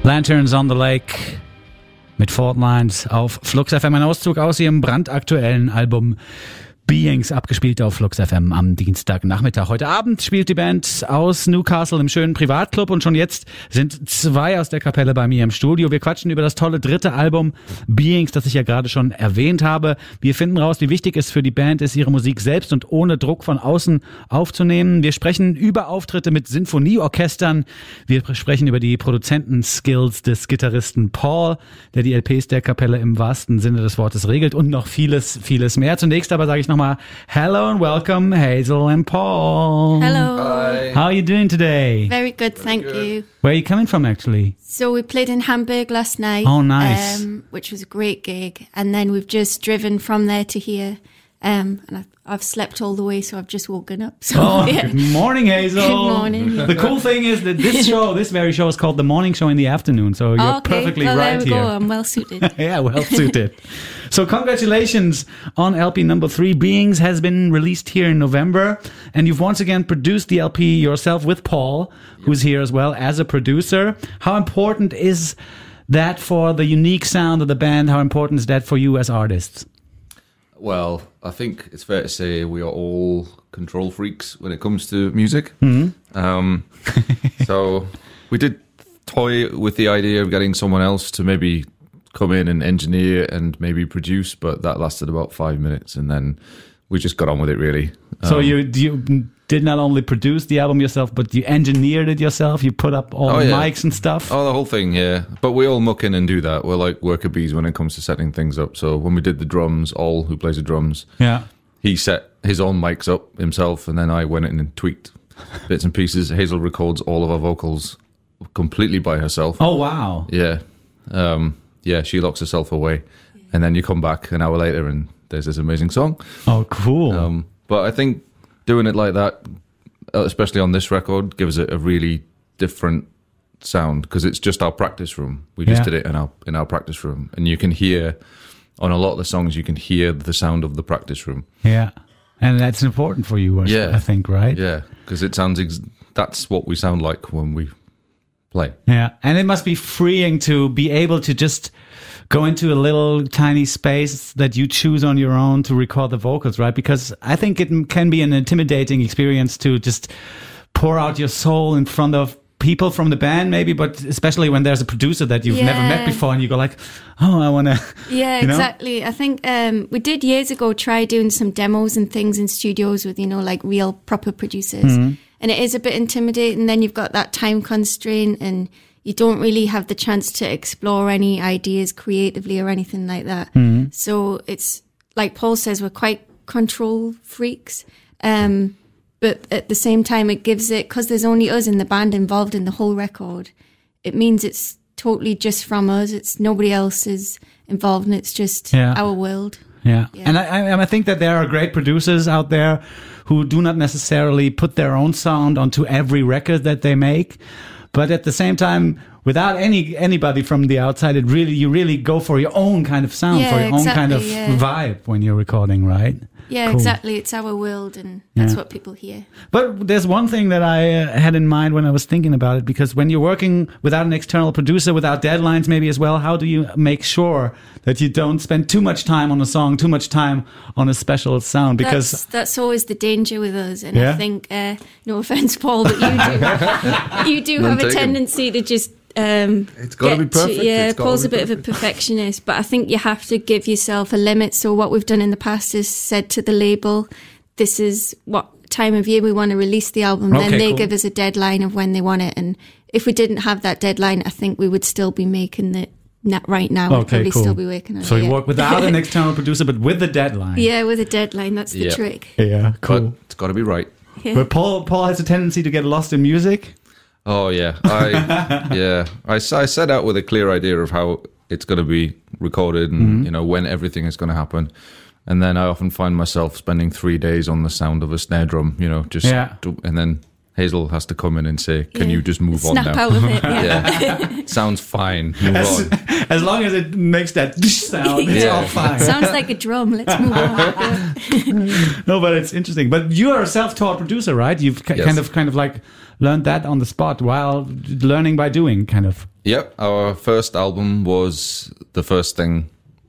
Lanterns on the Lake mit Fault Lines auf Flux FM. Ein Auszug aus ihrem brandaktuellen Album Beings, abgespielt auf Flux FM am Dienstagnachmittag. Heute Abend spielt die Band aus Newcastle im schönen Privatclub und schon jetzt sind 2 aus der Kapelle bei mir im Studio. Wir quatschen über das tolle 3. Album Beings, das ich ja gerade schon erwähnt habe. Wir finden raus, wie wichtig es für die Band ist, ihre Musik selbst und ohne Druck von außen aufzunehmen. Wir sprechen über Auftritte mit Sinfonieorchestern. Wir sprechen über die Produzentenskills des Gitarristen Paul, der die LPs der Kapelle im wahrsten Sinne des Wortes regelt und noch vieles, vieles mehr. Zunächst aber sage ich nochmal hello and welcome Hazel and Paul. Hello. Hi. How are you doing today? Very good, thank you. Where are you coming from actually? So we played in Hamburg last night. Oh, nice. Which was a great gig. And then we've just driven from there to here. And I've slept all the way, so I've just woken up. So, yeah. Good morning, Hazel. Good morning. The cool thing is that this very show is called The Morning Show in the Afternoon, so you're perfectly well, right there we here. go. I'm well suited. Yeah, well suited. So congratulations on LP number 3. Beings has been released here in November, and you've once again produced the LP yourself with Paul, who's here as well as a producer. How important is that for the unique sound of the band? How important is that for you as artists? Well, I think it's fair to say we are all control freaks when it comes to music. So we did toy with the idea of getting someone else to maybe come in and engineer and maybe produce, but that lasted about 5 minutes, and then we just got on with it, really. So you did not only produce the album yourself, but you engineered it yourself? You put up all the mics and stuff? Oh, the whole thing, yeah. But we all muck in and do that. We're like worker bees when it comes to setting things up. So when we did the drums, All, who plays the drums, he set his own mics up himself, and then I went in and tweaked bits and pieces. Hazel records all of our vocals completely by herself. Oh, wow. Yeah. She locks herself away. And then you come back an hour later and there's this amazing song. Oh, cool. But I think doing it like that, especially on this record, gives it a really different sound because it's just our practice room. We just did it in our practice room, and you can hear on a lot of the songs, you can hear the sound of the practice room. Yeah, and that's important for you, I think, right? Yeah, because it sounds that's what we sound like when we play. Yeah, and it must be freeing to be able to just go into a little tiny space that you choose on your own to record the vocals, right? Because I think it can be an intimidating experience to just pour out your soul in front of people from the band maybe, but especially when there's a producer that you've never met before and you go like, oh, I want to... Yeah, exactly. I think we did years ago try doing some demos and things in studios with, like real proper producers. Mm-hmm. And it is a bit intimidating. Then you've got that time constraint and you don't really have the chance to explore any ideas creatively or anything like that. Mm-hmm. So it's like Paul says, we're quite control freaks. But at the same time, it gives it, because there's only us in the band involved in the whole record, it means it's totally just from us. It's nobody else is involved and it's just our world. Yeah. And I think that there are great producers out there who do not necessarily put their own sound onto every record that they make. But at the same time, without anybody from the outside, you really go for your own kind of sound, for your own kind of vibe when you're recording, right? Yeah, cool. Exactly. It's our world and that's what people hear. But there's one thing that I had in mind when I was thinking about it, because when you're working without an external producer, without deadlines maybe as well, how do you make sure that you don't spend too much time on a song, too much time on a special sound? Because that's always the danger with us. And I think, no offense, Paul, but you do have a tendency to just... it's got to be perfect. Paul's a bit of a perfectionist, but I think you have to give yourself a limit. So what we've done in the past is said to the label, this is what time of year we want to release the album. Then they give us a deadline of when they want it. And if we didn't have that deadline, I think we would still be making it right now. We'd probably still be working on it. So you work without an external producer, but with the deadline. Yeah, with a deadline. That's the trick. Yeah, cool. But it's got to be right. Yeah. But Paul has a tendency to get lost in music. Oh yeah, I set out with a clear idea of how it's going to be recorded and when everything is going to happen, and then I often find myself spending 3 days on the sound of a snare drum, and then Hazel has to come in and say, "Can you just move on now?" Snap out of it. Yeah. sounds fine. Move on. As long as it makes that sound, it's all fine. Sounds like a drum. Let's move on. No, but it's interesting. But you are a self-taught producer, right? You've kind of like learned that on the spot while learning by doing, kind of. Yep. Our first album was the first album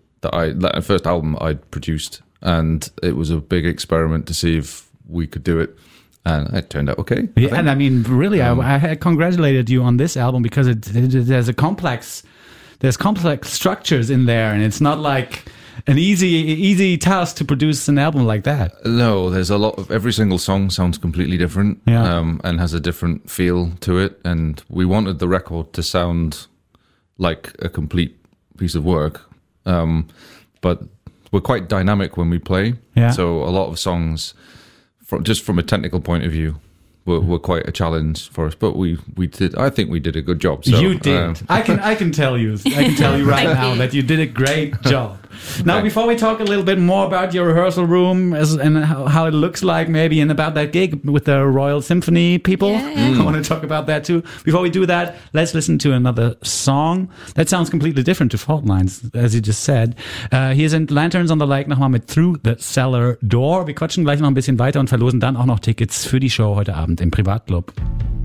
I'd produced, and it was a big experiment to see if we could do it. And it turned out okay. Yeah, and I mean, really, I had congratulated you on this album because there's complex structures in there, and it's not like an easy task to produce an album like that. No, there's a lot of every single song sounds completely different, and has a different feel to it. And we wanted the record to sound like a complete piece of work, but we're quite dynamic when we play. Yeah. So a lot of songs, from a technical point of view, were quite a challenge for us, but we did. I think we did a good job. So, you did. I can tell you right now that you did a great job. Now, before we talk a little bit more about your rehearsal room and how it looks like, maybe, and about that gig with the Royal Symphony people, I want to talk about that too. Before we do that, let's listen to another song. That sounds completely different to Fault Lines, as you just said. Hier sind Lanterns on the Lake nochmal mit Through the Cellar Door. Wir quatschen gleich noch ein bisschen weiter und verlosen dann auch noch Tickets für die Show heute Abend im Privatclub.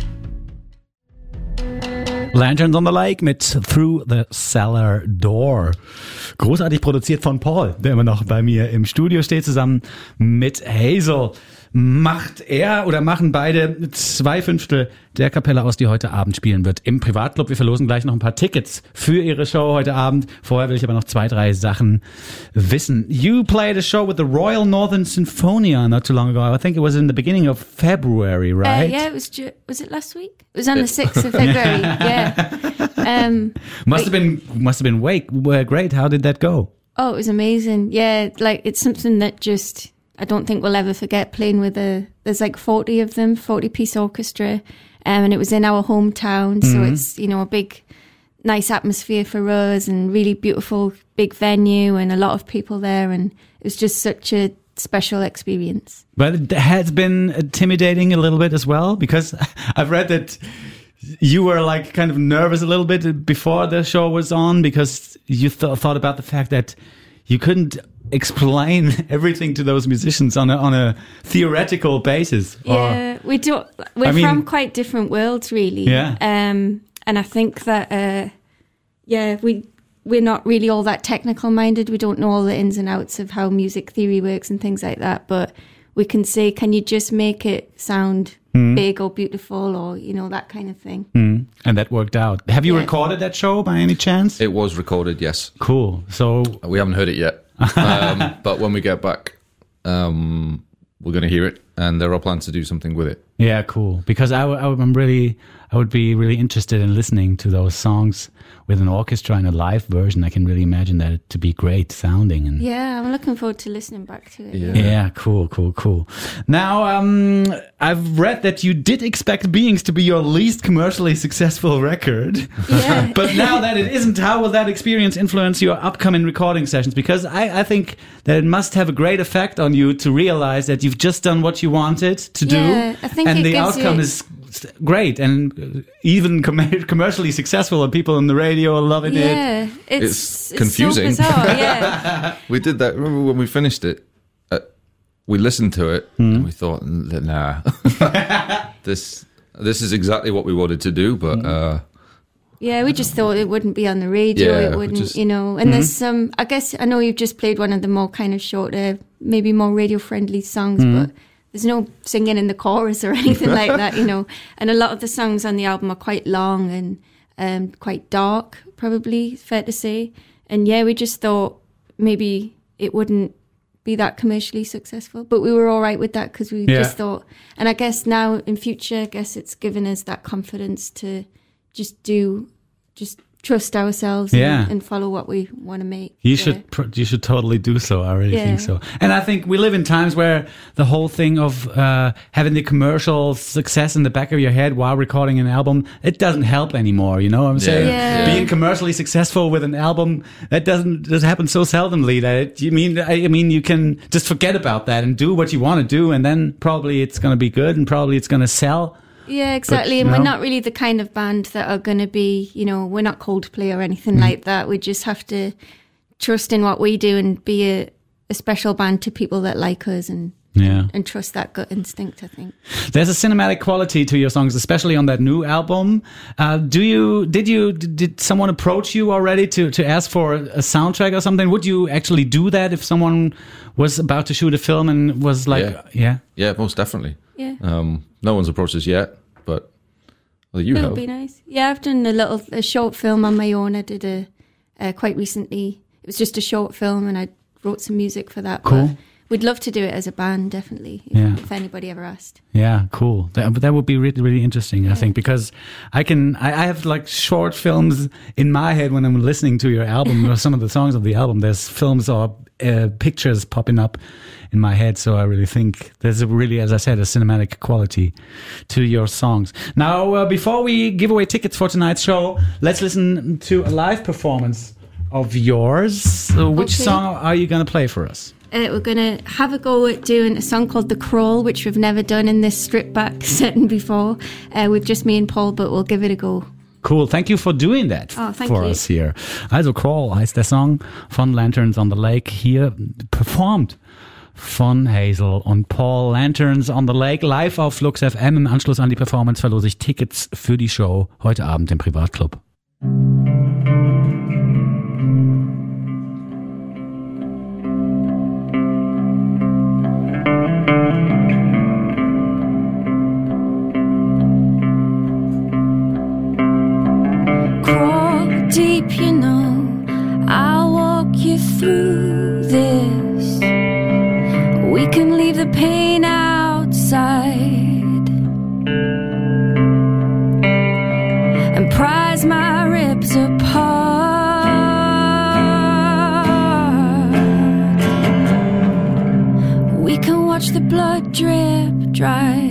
Lanterns on the Lake mit Through the Cellar Door. Großartig produziert von Paul, der immer noch bei mir im Studio steht, zusammen mit Hazel. Machen beide 2/5 der Kapelle aus, die heute Abend spielen wird im Privatclub. Wir verlosen gleich noch ein paar Tickets für ihre Show heute Abend. Vorher will ich aber noch 2-3 Sachen wissen. You played a show with the Royal Northern Sinfonia not too long ago. I think it was in the beginning of February, right? Yeah, was it last week? It was on the 6th of February. Yeah. Must have been great. How did that go? Oh, it was amazing. Yeah, like it's something that just I don't think we'll ever forget, playing with there's like 40 of them, 40-piece orchestra. And it was in our hometown. So it's, a big, nice atmosphere for us and really beautiful, big venue and a lot of people there. And it was just such a special experience. But it has been intimidating a little bit as well, because I've read that you were like kind of nervous a little bit before the show was on, because you thought about the fact that you couldn't explain everything to those musicians on a theoretical basis. Yeah, we do. We're from quite different worlds, really. Yeah. And I think that, we're not really all that technical minded. We don't know all the ins and outs of how music theory works and things like that. But we can say, can you just make it sound big or beautiful, or that kind of thing. And that worked out. Have you recorded that show by any chance? It was recorded, yes. Cool. So we haven't heard it yet. But when we get back, we're going to hear it, and there are plans to do something with it. Yeah, cool. Because I would be really interested in listening to those songs with an orchestra in a live version. I can really imagine that to be great sounding. And yeah, I'm looking forward to listening back to it. Yeah, cool. Now, I've read that you did expect Beings to be your least commercially successful record. Yeah. But now that it isn't, how will that experience influence your upcoming recording sessions? Because I think that it must have a great effect on you to realize that you've just done what you wanted to do. I think and the outcome is great and even commercially successful, and people on the radio are loving it. Yeah, it's confusing. So bizarre, yeah. We did that. Remember when we finished it? We listened to it and we thought, nah, this is exactly what we wanted to do, but. Yeah, we just thought it wouldn't be on the radio. Yeah, it wouldn't, And there's some. I guess I know you've just played one of the more kind of shorter, maybe more radio-friendly songs, but there's no singing in the chorus or anything like that, And a lot of the songs on the album are quite long and quite dark, probably fair to say. And yeah, we just thought maybe it wouldn't be that commercially successful, but we were all right with that because we just thought. And I guess now in future, I guess it's given us that confidence to just trust ourselves and follow what we want to make. You should totally do so. I really think so. And I think we live in times where the whole thing of having the commercial success in the back of your head while recording an album, it doesn't help anymore. You know what I'm saying? Yeah. Being commercially successful with an album, that doesn't happen so seldomly. I mean you can just forget about that and do what you want to do, and then probably it's going to be good and probably it's going to sell. Yeah, exactly. And we're not really the kind of band that are going to be, we're not Coldplay or anything like that. We just have to trust in what we do and be a special band to people that like us and trust that gut instinct, I think. There's a cinematic quality to your songs, especially on that new album. Did someone approach you already to ask for a soundtrack or something? Would you actually do that if someone was about to shoot a film and was like, yeah, most definitely. Yeah. No one's approached us yet, but you have. That would be nice. Yeah, I've done a short film on my own. I did quite recently. It was just a short film, and I wrote some music for that. Cool. But we'd love to do it as a band, definitely, if anybody ever asked. Yeah, cool. That would be really, really interesting, I think, because I have like short films in my head when I'm listening to your album or some of the songs of the album. There's films or pictures popping up in my head, so I really think there's really, as I said, a cinematic quality to your songs. Now, before we give away tickets for tonight's show, let's listen to a live performance of yours. So which song are you going to play for us? We're going to have a go at doing a song called The Crawl, which we've never done in this stripped back setting before with just me and Paul, but we'll give it a go. Cool, thank you for doing that for us here. Also Crawl heißt der Song von Lanterns on the Lake, hier performt von Hazel und Paul. Lanterns on the Lake live auf Flux FM. Im Anschluss an die Performance verlose ich Tickets für die Show heute Abend im Privatclub. Crawl deep, I'll walk you through this. We can leave the pain outside and prize my ribs apart. We can watch the blood drip dry.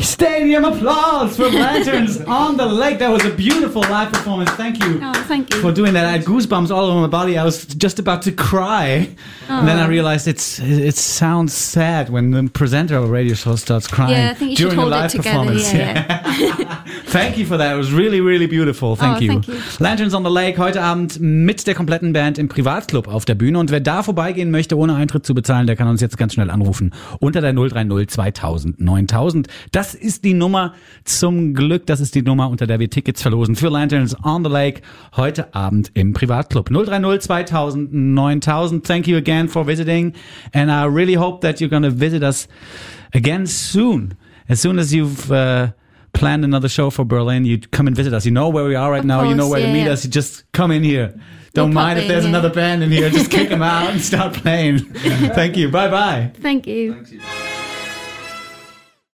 Stadium applause for Lanterns on the Lake. That was a beautiful live performance. Thank you. Oh, thank you. For doing that. I had goosebumps all over my body. I was just about to cry. Oh. And then I realized it sounds sad when the presenter of a radio show starts crying. Yeah, I think you during should hold a live it together. performance. Yeah. Thank you for that. It was really, really beautiful. Thank you. Lanterns on the Lake heute Abend mit der kompletten Band im Privatclub auf der Bühne. Und wer da vorbeigehen möchte, ohne Eintritt zu bezahlen, der kann uns jetzt ganz schnell anrufen. Unter der 030 2000 9000. Das ist die Nummer zum Glück. Das ist die Nummer, unter der wir Tickets verlosen für Lanterns on the Lake heute Abend im Privatclub. 030 2000 9000. Thank you again for visiting. And I really hope that you're going to visit us again soon. As soon as you've planned another show for Berlin, you come and visit us. You know where we are right now. You know where to meet us. You just come in here. Don't mind if there's another band in here. Just kick them out and start playing. Thank you. Bye-bye. Thank you. Thanks, you.